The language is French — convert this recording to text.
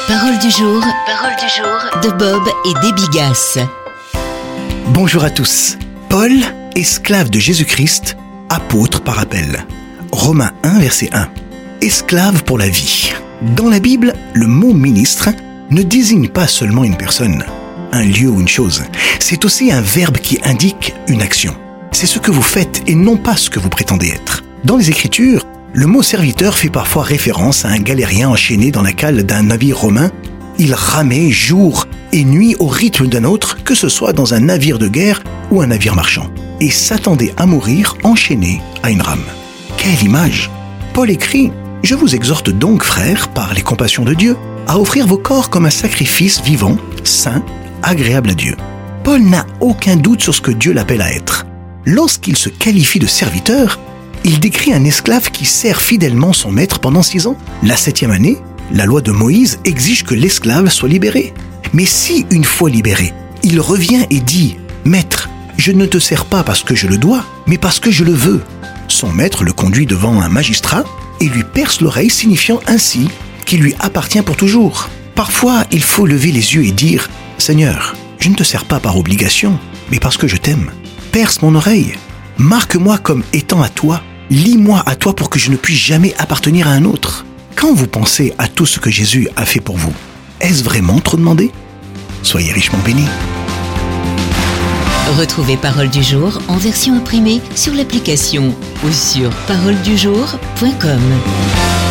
Parole du jour de Bob et des Bigasses. Bonjour à tous. Paul, esclave de Jésus-Christ, apôtre par appel. Romains 1, verset 1. Esclave pour la vie. Dans la Bible, le mot ministre ne désigne pas seulement une personne, un lieu ou une chose. C'est aussi un verbe qui indique une action. C'est ce que vous faites et non pas ce que vous prétendez être. Dans les Écritures, le mot serviteur fait parfois référence à un galérien enchaîné dans la cale d'un navire romain. Il ramait jour et nuit au rythme d'un autre, que ce soit dans un navire de guerre ou un navire marchand, et s'attendait à mourir enchaîné à une rame. Quelle image! Paul écrit « Je vous exhorte donc, frères, par les compassions de Dieu, à offrir vos corps comme un sacrifice vivant, saint, agréable à Dieu. » Paul n'a aucun doute sur ce que Dieu l'appelle à être. Lorsqu'il se qualifie de serviteur, il décrit un esclave qui sert fidèlement son maître pendant 6 ans. La 7e année, la loi de Moïse exige que l'esclave soit libéré. Mais si, une fois libéré, il revient et dit « Maître, je ne te sers pas parce que je le dois, mais parce que je le veux », son maître le conduit devant un magistrat et lui perce l'oreille, signifiant ainsi qu'il lui appartient pour toujours. Parfois, il faut lever les yeux et dire « Seigneur, je ne te sers pas par obligation, mais parce que je t'aime. Perce mon oreille. Marque-moi comme étant à toi. Lie-moi à toi pour que je ne puisse jamais appartenir à un autre. » Quand vous pensez à tout ce que Jésus a fait pour vous, est-ce vraiment trop demandé? Soyez richement bénis. Retrouvez Parole du jour en version imprimée sur l'application ou sur paroledujour.com.